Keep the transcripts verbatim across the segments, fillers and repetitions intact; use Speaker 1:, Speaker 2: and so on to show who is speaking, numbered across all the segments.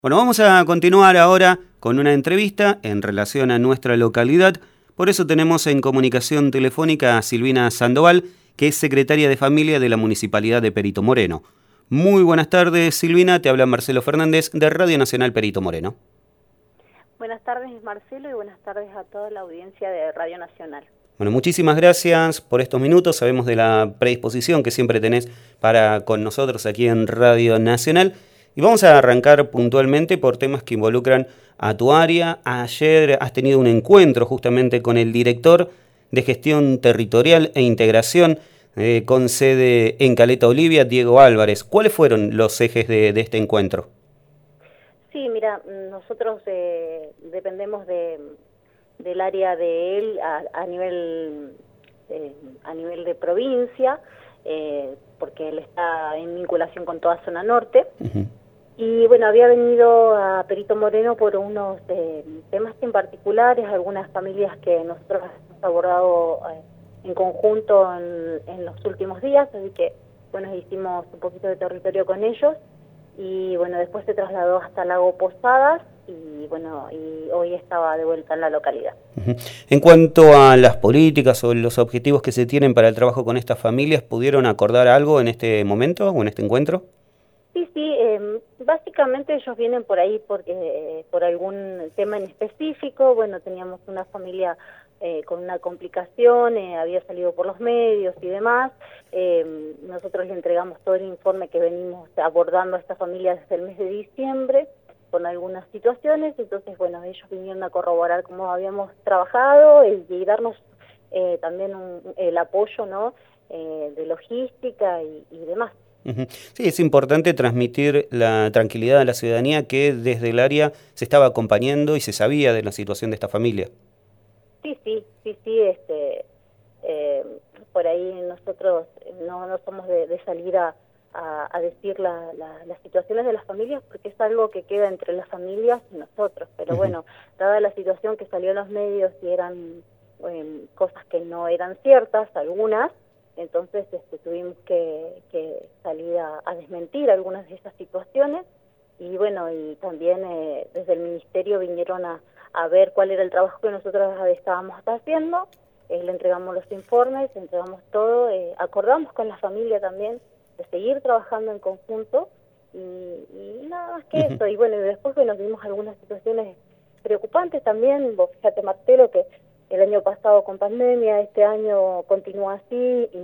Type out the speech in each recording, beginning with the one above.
Speaker 1: Bueno, vamos a continuar ahora con una entrevista en relación a nuestra localidad. Por eso tenemos en comunicación telefónica a Silvina Sandoval, que es secretaria de Familia de la Municipalidad de Perito Moreno. Muy buenas tardes, Silvina. Te habla Marcelo Fernández de Radio Nacional Perito Moreno.
Speaker 2: Buenas tardes, Marcelo, y buenas tardes a toda la audiencia de Radio Nacional.
Speaker 1: Bueno, muchísimas gracias por estos minutos. Sabemos de la predisposición que siempre tenés para con nosotros aquí en Radio Nacional. Y vamos a arrancar puntualmente por temas que involucran a tu área. Ayer has tenido un encuentro justamente con el director de Gestión Territorial e Integración eh, con sede en Caleta Olivia, Diego Álvarez. ¿Cuáles fueron los ejes de, de este encuentro?
Speaker 2: Sí, mira, nosotros eh, dependemos de, del área de él a, a nivel eh, a nivel de provincia, eh, porque él está en vinculación con toda zona norte. Uh-huh. Y bueno, había venido a Perito Moreno por unos eh, temas en particulares, algunas familias que nosotros hemos abordado eh, en conjunto en, en los últimos días, así que bueno, hicimos un poquito de territorio con ellos y bueno, después se trasladó hasta Lago Posadas y bueno, y hoy estaba de vuelta en la localidad.
Speaker 1: Uh-huh. En cuanto a las políticas o los objetivos que se tienen para el trabajo con estas familias, ¿pudieron acordar algo en este momento o en este encuentro?
Speaker 2: Sí, sí, eh, básicamente ellos vienen por ahí porque eh, por algún tema en específico. Bueno, teníamos una familia eh, con una complicación, eh, había salido por los medios y demás. Eh, nosotros le entregamos todo el informe que venimos abordando a esta familia desde el mes de diciembre con algunas situaciones. Entonces, bueno, ellos vinieron a corroborar cómo habíamos trabajado y, y darnos eh, también un, el apoyo, ¿no?, eh, de logística y, y demás.
Speaker 1: Sí, es importante transmitir la tranquilidad a la ciudadanía que desde el área se estaba acompañando y se sabía de la situación de esta familia.
Speaker 2: Sí, sí, sí, sí, este, eh, por ahí nosotros no, no somos de, de salir a, a, a decir la, la, las situaciones de las familias porque es algo que queda entre las familias y nosotros, pero uh-huh. bueno, dada la situación que salió en los medios y eran eh, cosas que no eran ciertas, algunas, entonces este, tuvimos que, que salir a, a desmentir algunas de esas situaciones y bueno, y también eh, desde el ministerio vinieron a, a ver cuál era el trabajo que nosotros estábamos haciendo, eh, le entregamos los informes, le entregamos todo, eh, acordamos con la familia también de seguir trabajando en conjunto y, y nada más que uh-huh. eso. Y bueno, y después que nos vimos algunas situaciones preocupantes también, vos fíjate, Marcelo, que el año pasado con pandemia, este año continúa así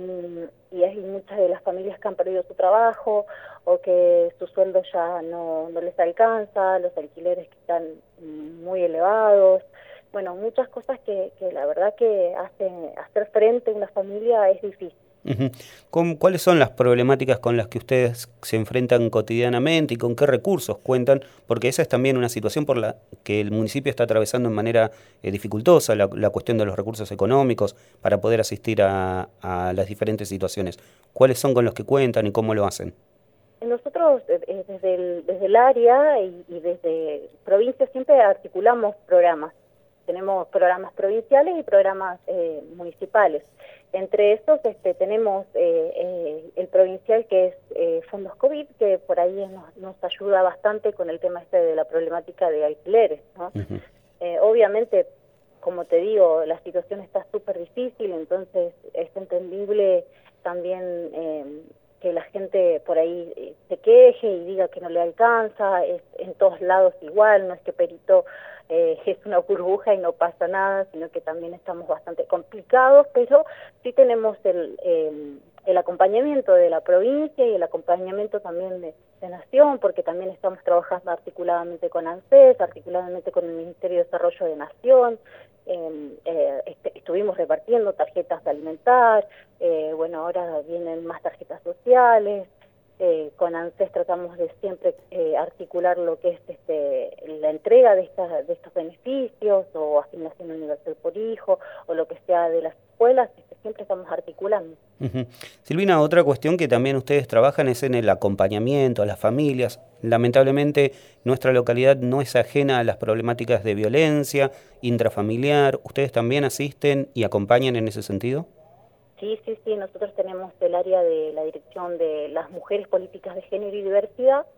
Speaker 2: y, y hay muchas de las familias que han perdido su trabajo o que su sueldo ya no, no les alcanza, los alquileres que están muy elevados. Bueno, muchas cosas que, que la verdad que hacen, hacer frente a una familia es difícil.
Speaker 1: Uh-huh. ¿Con, ¿Cuáles son las problemáticas con las que ustedes se enfrentan cotidianamente y con qué recursos cuentan? Porque esa es también una situación por la que el municipio está atravesando de manera eh, dificultosa, la, la cuestión de los recursos económicos para poder asistir a, a las diferentes situaciones. ¿Cuáles son con los que cuentan y cómo lo hacen?
Speaker 2: Nosotros eh, desde, el, desde el área y, y desde provincia siempre articulamos programas. Tenemos programas provinciales y programas eh, municipales. Entre estos este, tenemos eh, eh, el provincial que es eh, Fondos COVID, que por ahí nos, nos ayuda bastante con el tema este de la problemática de alquileres, ¿no? Uh-huh. eh, obviamente, como te digo, la situación está súper difícil, entonces es entendible también eh, que la gente por ahí eh, se queje y diga que no le alcanza, es en todos lados igual, no es que Perito eh, es una burbuja y no pasa nada, sino que también estamos bastante complicados, pero sí tenemos el, el, el acompañamiento de la provincia y el acompañamiento también de, de Nación, porque también estamos trabajando articuladamente con ANSES, articuladamente con el Ministerio de Desarrollo de Nación. Eh, eh, est estuvimos repartiendo tarjetas de alimentar, eh, bueno, ahora vienen más tarjetas sociales, eh, con ANSES tratamos de siempre eh, articular lo que es este, la entrega de, esta, de estos beneficios, o asignación universal por hijo, o lo que sea de las escuelas, este, siempre estamos articulando.
Speaker 1: Uh-huh. Silvina, otra cuestión que también ustedes trabajan es en el acompañamiento a las familias. Lamentablemente nuestra localidad no es ajena a las problemáticas de violencia intrafamiliar. ¿Ustedes también asisten y acompañan en ese sentido?
Speaker 2: Sí, sí, sí, nosotros tenemos el área de la Dirección de las Mujeres, Políticas de Género y Diversidad,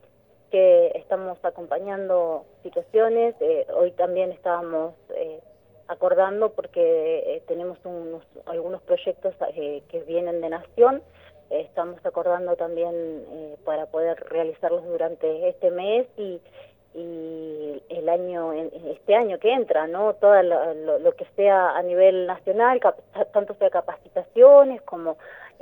Speaker 2: que estamos acompañando situaciones. Eh, hoy también estábamos eh, acordando porque eh, tenemos unos, algunos proyectos eh, que vienen de Nación. Eh, estamos acordando también eh, para poder realizarlos durante este mes y, y el año, este año que entra, ¿no? Todo lo, lo, lo que sea a nivel nacional, cap, tanto sea capacitaciones como,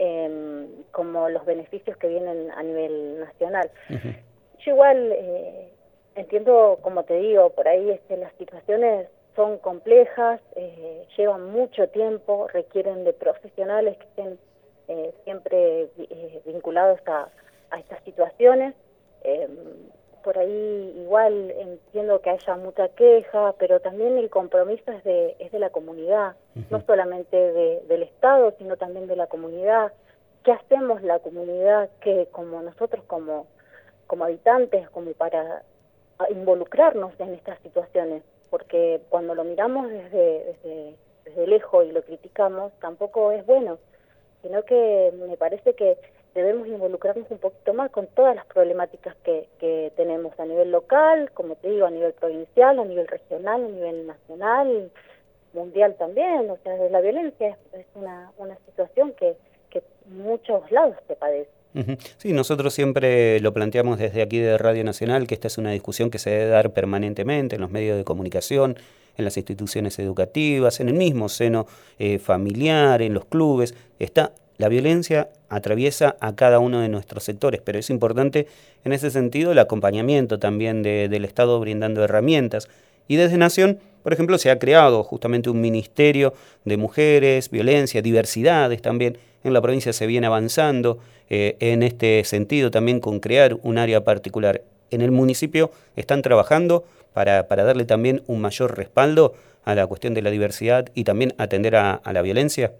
Speaker 2: eh, como los beneficios que vienen a nivel nacional. Uh-huh. Yo igual eh, entiendo, como te digo, por ahí este, las situaciones son complejas, eh, llevan mucho tiempo, requieren de profesionales que estén eh, siempre eh, vinculados a, a estas situaciones. Eh, por ahí igual entiendo que haya mucha queja, pero también el compromiso es de, es de la comunidad, uh-huh. no solamente de, del Estado, sino también de la comunidad. ¿Qué hacemos la comunidad que como nosotros como como habitantes, como para involucrarnos en estas situaciones? Porque cuando lo miramos desde, desde, desde lejos y lo criticamos, tampoco es bueno, sino que me parece que debemos involucrarnos un poquito más con todas las problemáticas que, que tenemos a nivel local, como te digo, a nivel provincial, a nivel regional, a nivel nacional, mundial también. O sea, la violencia es, es una, una situación que, que en muchos lados se padece.
Speaker 1: Sí, nosotros siempre lo planteamos desde aquí de Radio Nacional, que esta es una discusión que se debe dar permanentemente en los medios de comunicación, en las instituciones educativas, en el mismo seno eh, familiar, en los clubes. Está, la violencia atraviesa a cada uno de nuestros sectores, pero es importante en ese sentido el acompañamiento también de, del Estado brindando herramientas. Y desde Nación, por ejemplo, se ha creado justamente un ministerio de mujeres, violencia, diversidades también. En la provincia se viene avanzando eh, en este sentido también con crear un área particular. En el municipio están trabajando para, para darle también un mayor respaldo a la cuestión de la diversidad y también atender a, a la violencia.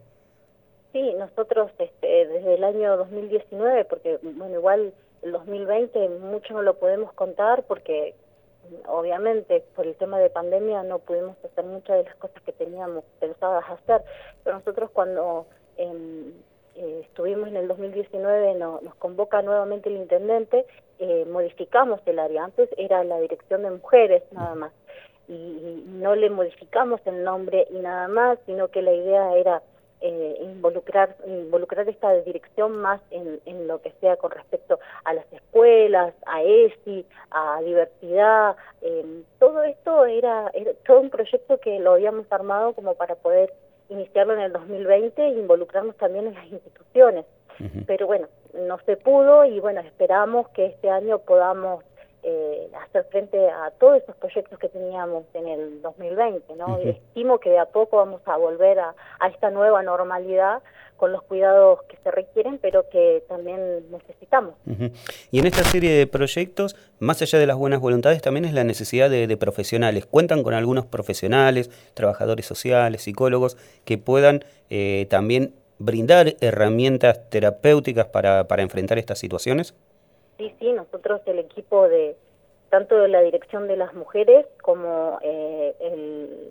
Speaker 2: Sí, nosotros este, desde el año dos mil diecinueve, porque bueno, igual el dos mil veinte mucho no lo podemos contar porque obviamente por el tema de pandemia no pudimos hacer muchas de las cosas que teníamos pensadas hacer, pero nosotros cuando eh, eh, estuvimos en el dos mil diecinueve no, nos convoca nuevamente el intendente, eh, modificamos el área. Antes era la dirección de mujeres nada más y, y no le modificamos el nombre y nada más, sino que la idea era Eh, involucrar involucrar esta dirección más en, en lo que sea con respecto a las escuelas, a E S I, a diversidad. Eh, todo esto era, era todo un proyecto que lo habíamos armado como para poder iniciarlo en el dos mil veinte e involucrarnos también en las instituciones. Uh-huh. Pero bueno, no se pudo y bueno, esperamos que este año podamos Eh, hacer frente a todos esos proyectos que teníamos en el dos mil veinte, ¿no? Uh-huh. Estimo que de a poco vamos a volver a, a esta nueva normalidad con los cuidados que se requieren, pero que también necesitamos.
Speaker 1: Uh-huh. Y en esta serie de proyectos, más allá de las buenas voluntades, también es la necesidad de, de profesionales. ¿Cuentan con algunos profesionales, trabajadores sociales, psicólogos, que puedan eh, también brindar herramientas terapéuticas para, para enfrentar estas situaciones?
Speaker 2: Sí, sí, nosotros el equipo de tanto de la dirección de las mujeres como eh, el,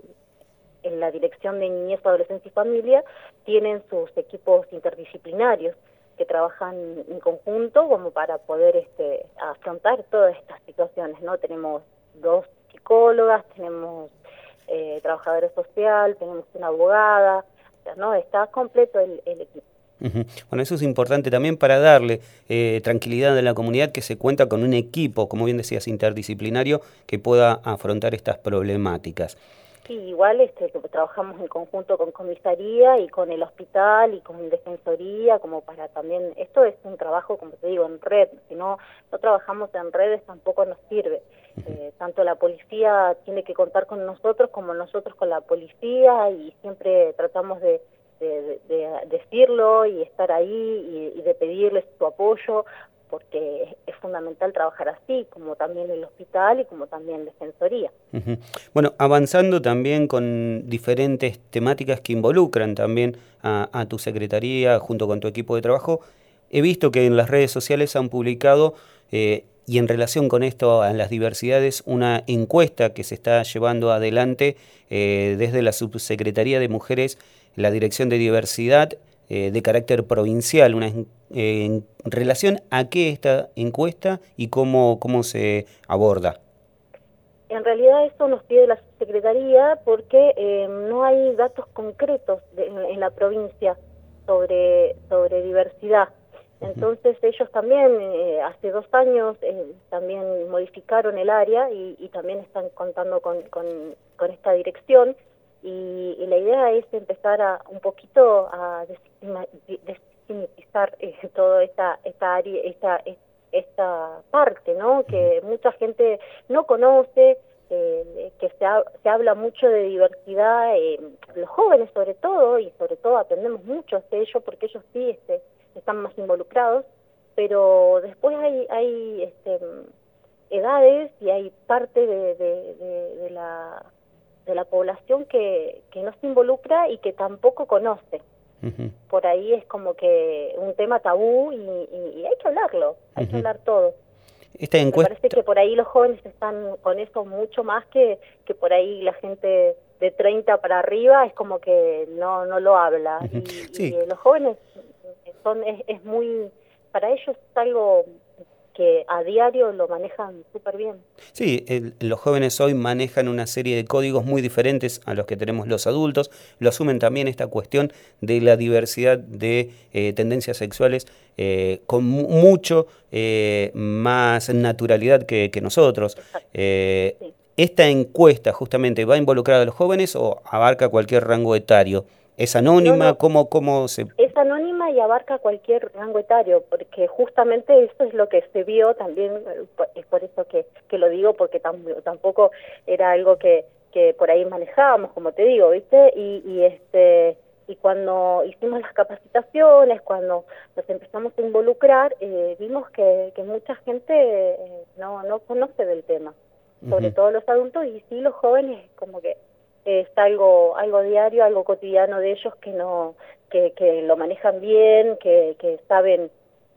Speaker 2: en la dirección de niñez, adolescencia y familia tienen sus equipos interdisciplinarios que trabajan en conjunto como para poder este, afrontar todas estas situaciones, ¿no? Tenemos dos psicólogas, tenemos eh, trabajadora social, tenemos una abogada, o sea, ¿no? Está completo el, el equipo.
Speaker 1: Uh-huh. Bueno, eso es importante también para darle eh, tranquilidad a la comunidad, que se cuenta con un equipo, como bien decías, interdisciplinario, que pueda afrontar estas problemáticas.
Speaker 2: Sí, igual este, trabajamos en conjunto con comisaría y con el hospital y con defensoría, como para también, esto es un trabajo, como te digo, en red, si no, no trabajamos en redes tampoco nos sirve. Uh-huh. Eh, tanto la policía tiene que contar con nosotros como nosotros con la policía y siempre tratamos de De, de, de decirlo y estar ahí y, y de pedirles su apoyo, porque es, es fundamental trabajar así, como también el hospital y como también defensoría.
Speaker 1: Uh-huh. Bueno, avanzando también con diferentes temáticas que involucran también a, a tu secretaría junto con tu equipo de trabajo, he visto que en las redes sociales han publicado, eh, y en relación con esto a las diversidades, una encuesta que se está llevando adelante eh, desde la Subsecretaría de Mujeres, la Dirección de Diversidad, eh, de carácter provincial, una, eh, en relación a qué esta encuesta y cómo, cómo se aborda.
Speaker 2: En realidad eso nos pide la Secretaría porque eh, no hay datos concretos de, en, en la provincia sobre, sobre diversidad. Entonces ellos también eh, hace dos años eh, también modificaron el área y, y también están contando con, con, con esta dirección y, y la idea es empezar a un poquito a desestigmatizar eh, toda esta, esta área, esta, esta parte, ¿no? Que mucha gente no conoce, eh, que se, ha, se habla mucho de diversidad, eh, los jóvenes sobre todo, y sobre todo aprendemos mucho de ello porque ellos sí este, están más involucrados, pero después hay, hay este, edades y hay parte de, de, de, de, la, de la población que, que no se involucra y que tampoco conoce. Uh-huh. Por ahí es como que un tema tabú y, y, y hay que hablarlo, hay uh-huh. que hablar todo.
Speaker 1: Esta encuesta...
Speaker 2: Me parece que por ahí los jóvenes están con eso mucho más que, que por ahí la gente de treinta para arriba es como que no, no lo habla. Uh-huh. y,
Speaker 1: sí.
Speaker 2: y los jóvenes son es, es muy, para ellos es algo que a diario lo manejan súper bien.
Speaker 1: Sí, el, los jóvenes hoy manejan una serie de códigos muy diferentes a los que tenemos los adultos, lo asumen también esta cuestión de la diversidad de eh, tendencias sexuales eh, con mu mucho eh, más naturalidad que, que nosotros. Eh, sí. ¿Esta encuesta justamente va a involucrar a los jóvenes o abarca cualquier rango etario? ¿Es anónima?
Speaker 2: No, no.
Speaker 1: ¿Cómo, cómo se...?
Speaker 2: Es anónima y abarca cualquier rango etario, porque justamente eso es lo que se vio también, es por eso que, que lo digo, porque tam, tampoco era algo que, que por ahí manejábamos, como te digo, ¿viste? Y, y este y cuando hicimos las capacitaciones, cuando nos empezamos a involucrar, eh, vimos que, que mucha gente eh, no, no conoce del tema, sobre uh-huh. todo los adultos, y sí los jóvenes como que es algo algo diario, algo cotidiano de ellos que no que, que lo manejan bien, que, que saben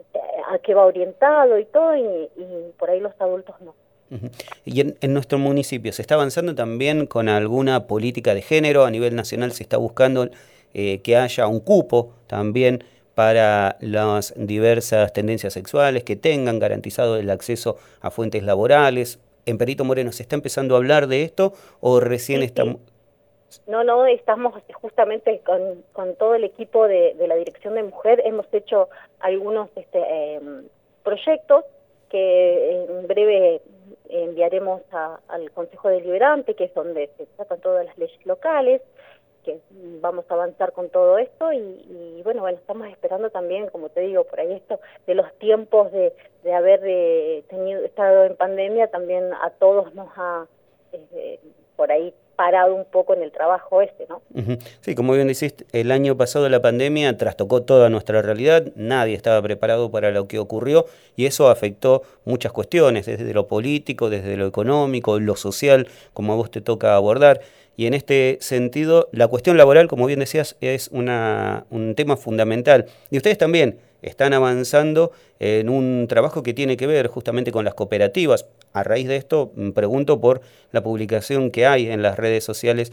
Speaker 2: a qué va orientado y todo, y, y por ahí los adultos no.
Speaker 1: Uh-huh. Y en, en nuestro municipio, ¿se está avanzando también con alguna política de género? A nivel nacional se está buscando eh, que haya un cupo también para las diversas tendencias sexuales, que tengan garantizado el acceso a fuentes laborales. ¿En Perito Moreno se está empezando a hablar de esto o recién
Speaker 2: sí,
Speaker 1: estamos...?
Speaker 2: Sí. No, no, estamos justamente con, con todo el equipo de, de la Dirección de Mujer, hemos hecho algunos este, eh, proyectos que en breve enviaremos a, al Consejo Deliberante, que es donde se tratan todas las leyes locales, que vamos a avanzar con todo esto y, y bueno, bueno, estamos esperando también, como te digo, por ahí esto de los tiempos de, de haber eh, tenido estado en pandemia, también a todos nos ha, eh, por ahí, parado un poco en el trabajo este, ¿no?
Speaker 1: Uh-huh. Sí, como bien decís, el año pasado la pandemia trastocó toda nuestra realidad, nadie estaba preparado para lo que ocurrió y eso afectó muchas cuestiones, desde lo político, desde lo económico, lo social, como a vos te toca abordar. Y en este sentido, la cuestión laboral, como bien decías, es una, un tema fundamental. Y ustedes también están avanzando en un trabajo que tiene que ver justamente con las cooperativas. A raíz de esto, pregunto por la publicación que hay en las redes sociales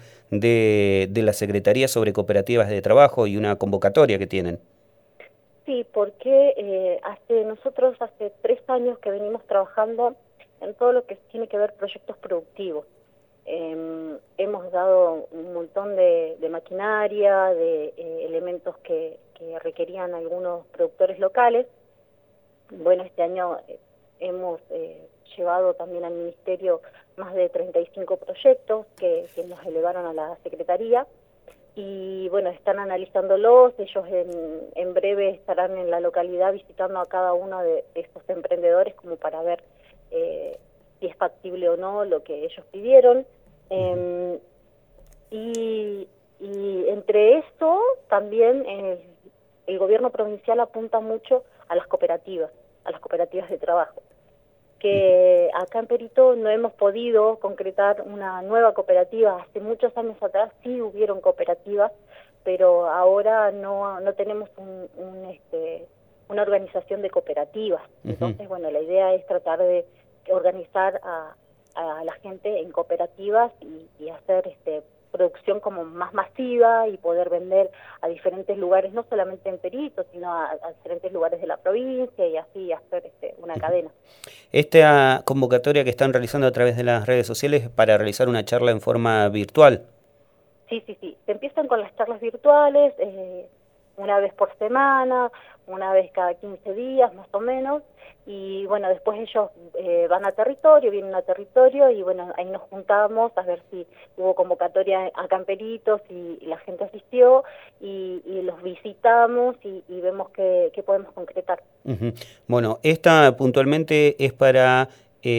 Speaker 1: de, de la Secretaría sobre cooperativas de trabajo y una convocatoria que tienen.
Speaker 2: Sí, porque eh, hace nosotros hace tres años que venimos trabajando en todo lo que tiene que ver proyectos productivos. Eh, hemos dado un montón de, de maquinaria, de eh, elementos que, que requerían algunos productores locales. Bueno, este año eh, hemos eh, llevado también al Ministerio más de treinta y cinco proyectos que, que nos elevaron a la Secretaría y bueno, están analizándolos, ellos en, en breve estarán en la localidad visitando a cada uno de estos emprendedores como para ver eh, si es factible o no lo que ellos pidieron. Eh, y, y entre eso también el, el gobierno provincial apunta mucho a las cooperativas, a las cooperativas de trabajo, que acá en Perito no hemos podido concretar una nueva cooperativa. Hace muchos años atrás sí hubieron cooperativas, pero ahora no, no tenemos un, un, este, una organización de cooperativas. Uh-huh. Entonces, bueno, la idea es tratar de organizar a a la gente en cooperativas y, y hacer este producción como más masiva y poder vender a diferentes lugares, no solamente en Perito, sino a, a diferentes lugares de la provincia y así hacer este, una cadena.
Speaker 1: Esta convocatoria que están realizando a través de las redes sociales es para realizar una charla en forma virtual.
Speaker 2: Sí, sí, sí. Se empiezan con las charlas virtuales, eh, una vez por semana, una vez cada quince días más o menos, y bueno, después ellos eh, van a territorio, vienen a territorio y bueno, ahí nos juntamos a ver si hubo convocatoria a Camperitos y, y la gente asistió y, y los visitamos y, y vemos qué, qué podemos concretar.
Speaker 1: Uh-huh. Bueno, esta puntualmente es para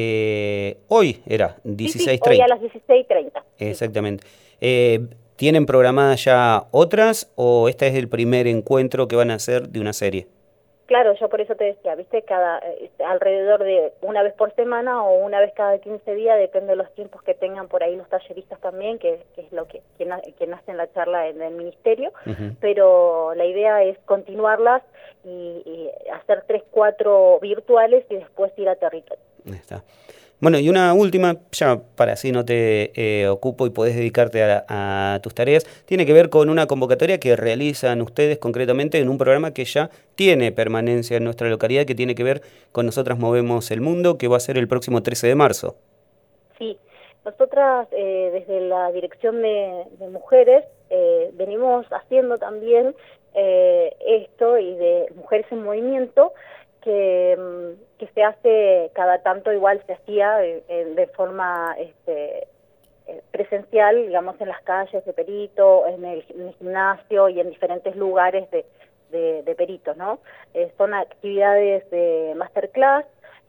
Speaker 1: eh, hoy, era dieciséis treinta.
Speaker 2: Sí, sí, hoy a las dieciséis treinta.
Speaker 1: Exactamente. Sí. Eh, ¿Tienen programadas ya otras o este es el primer encuentro que van a hacer de una serie?
Speaker 2: Claro, yo por eso te decía, viste, cada alrededor de una vez por semana o una vez cada quince días, depende de los tiempos que tengan por ahí los talleristas también, que, que es lo que quien, quien hace la charla en el ministerio, uh-huh. Pero la idea es continuarlas y, y hacer tres, cuatro virtuales y después ir a territorio.
Speaker 1: Ahí está. Bueno, y una última, ya para así no te eh, ocupo y podés dedicarte a, a tus tareas, tiene que ver con una convocatoria que realizan ustedes concretamente en un programa que ya tiene permanencia en nuestra localidad, que tiene que ver con Nosotras Movemos el Mundo, que va a ser el próximo trece de marzo.
Speaker 2: Sí, nosotras eh, desde la Dirección de, de Mujeres eh, venimos haciendo también eh, esto y de Mujeres en Movimiento, que, que se hace cada tanto, igual se hacía de, de forma este, presencial, digamos, en las calles de Perito, en el, en el gimnasio y en diferentes lugares de, de, de Perito, ¿no? Eh, son actividades de masterclass,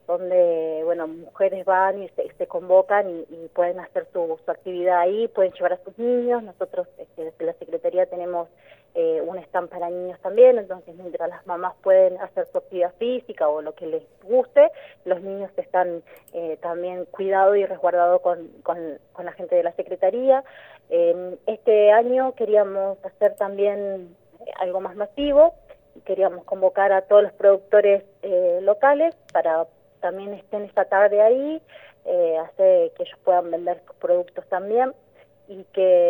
Speaker 2: donde, bueno, mujeres van y se, se convocan y, y pueden hacer su, su actividad ahí, pueden llevar a sus niños. Nosotros este, desde la Secretaría tenemos eh, un stand para niños también, entonces mientras las mamás pueden hacer su actividad física o lo que les guste, los niños están eh, también cuidados y resguardados con, con, con la gente de la Secretaría. Eh, este año queríamos hacer también algo más masivo, queríamos convocar a todos los productores eh, locales para también estén esta tarde ahí, eh, hace que ellos puedan vender sus productos también y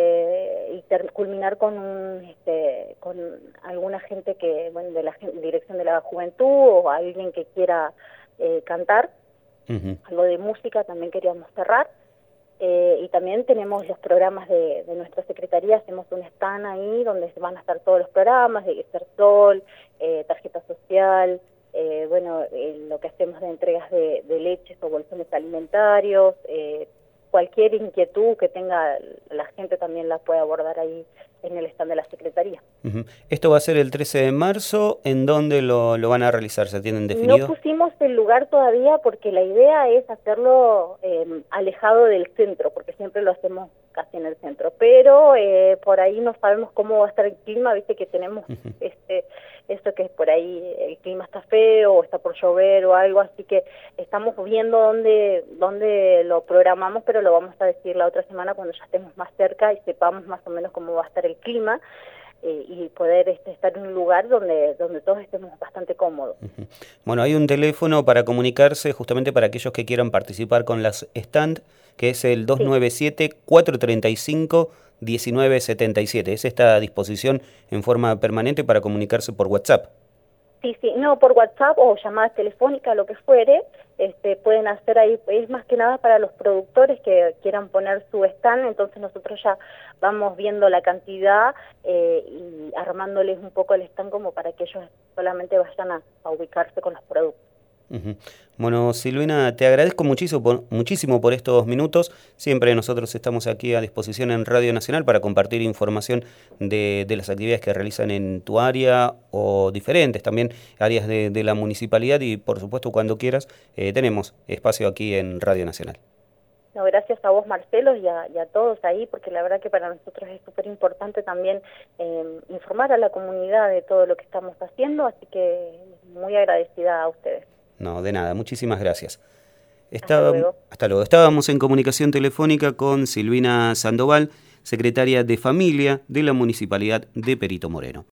Speaker 2: que y ter, culminar con un este con alguna gente que bueno de la dirección de la juventud o alguien que quiera eh, cantar, uh-huh. Algo de música también queríamos cerrar. Eh, y también tenemos los programas de, de nuestra secretaría, hacemos un stand ahí donde van a estar todos los programas de Estertol, eh, tarjeta social, eh, bueno, eh, lo que hacemos de entregas de, de leches o bolsones alimentarios, eh, cualquier inquietud que tenga la gente también la puede abordar ahí en el stand de la Secretaría.
Speaker 1: Uh-huh. Esto va a ser el trece de marzo, ¿en dónde lo, lo van a realizar? ¿Se tienen definido?
Speaker 2: No pusimos el lugar todavía porque la idea es hacerlo eh, alejado del centro, porque siempre lo hacemos casi en el centro, pero eh, por ahí no sabemos cómo va a estar el clima, viste que tenemos uh-huh. este esto que es por ahí el clima está feo o está por llover o algo, así que estamos viendo dónde dónde lo programamos, pero lo vamos a decir la otra semana cuando ya estemos más cerca y sepamos más o menos cómo va a estar el clima. Eh, y poder este, estar en un lugar donde donde todos estemos bastante cómodos.
Speaker 1: Uh-huh. Bueno, hay un teléfono para comunicarse justamente para aquellos que quieran participar con las stand, que es el dos nueve siete, cuatro tres cinco, uno nueve siete siete. Es esta disposición en forma permanente para comunicarse por WhatsApp.
Speaker 2: Sí, sí, no, por WhatsApp o llamadas telefónicas, lo que fuere, este, pueden hacer ahí, es más que nada para los productores que quieran poner su stand, entonces nosotros ya vamos viendo la cantidad eh, y armándoles un poco el stand como para que ellos solamente vayan a, a ubicarse con los productos.
Speaker 1: Uh-huh. Bueno, Silvina, te agradezco muchísimo por, muchísimo por estos minutos. Siempre nosotros estamos aquí a disposición en Radio Nacional para compartir información de, de las actividades que realizan en tu área o diferentes también áreas de, de la municipalidad y por supuesto cuando quieras eh, tenemos espacio aquí en Radio Nacional.
Speaker 2: No, gracias a vos, Marcelo, y a, y a todos ahí, porque la verdad que para nosotros es súper importante también eh, informar a la comunidad de todo lo que estamos haciendo, así que muy agradecida a ustedes.
Speaker 1: No, de nada, muchísimas gracias.
Speaker 2: Estaba, hasta luego.
Speaker 1: Hasta luego. Estábamos en comunicación telefónica con Silvina Sandoval, secretaria de Familia de la Municipalidad de Perito Moreno.